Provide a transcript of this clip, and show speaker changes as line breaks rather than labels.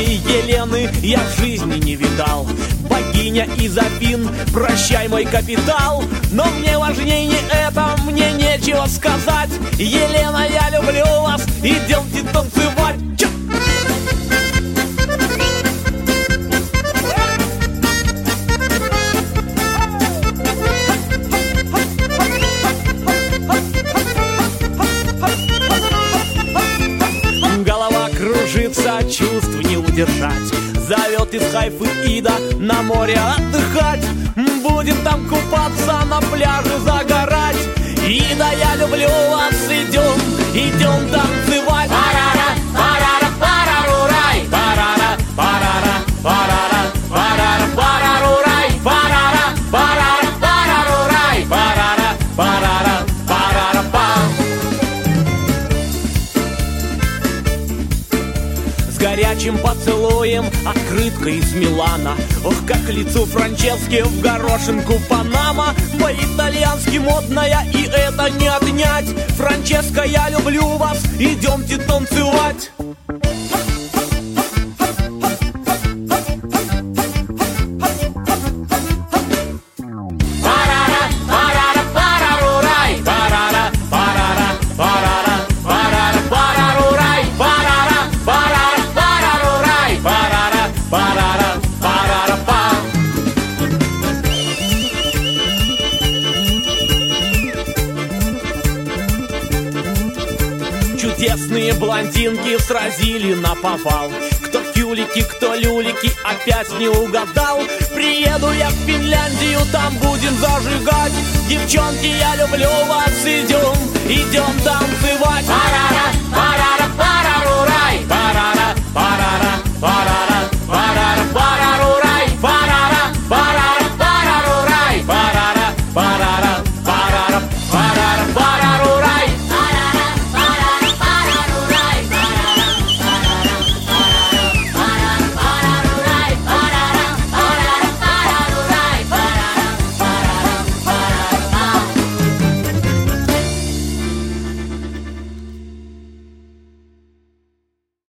такой Елены я в жизни не видал. Богиня из Афин, прощай мой капитал. Но мне важнее не это, мне нечего сказать. Елена, я люблю вас, идемте танцевать. Голова кружится, чувств не удержать. Зовет из Хайфы Ида на море отдыхать. Будем там купаться, на пляже загорать. Ида, я люблю вас, идем танцевать. Парара, парара, парарурай, парара, парара, парара, парара, парарурай, парара, парара, парарурай, парара, парара, парара, пам. С горячим поцелуем, открытка из Милана. Ох, как лицу Франчески в горошинку Панама. По-итальянски модная, и это не отнять. Франческа, я люблю вас, идемте танцевать. Парара, парара, парарурай, парара, парара, парара, парара, парарурай, парара, парара, парарурай, парара, парара, парара, пам. Чудесные блондинки сразили наповал. Кто фюлики, кто люлики, опять не угадал. Приеду я в Финляндию, там будем зажигать. Девчонки, я люблю вас, идем танцевать.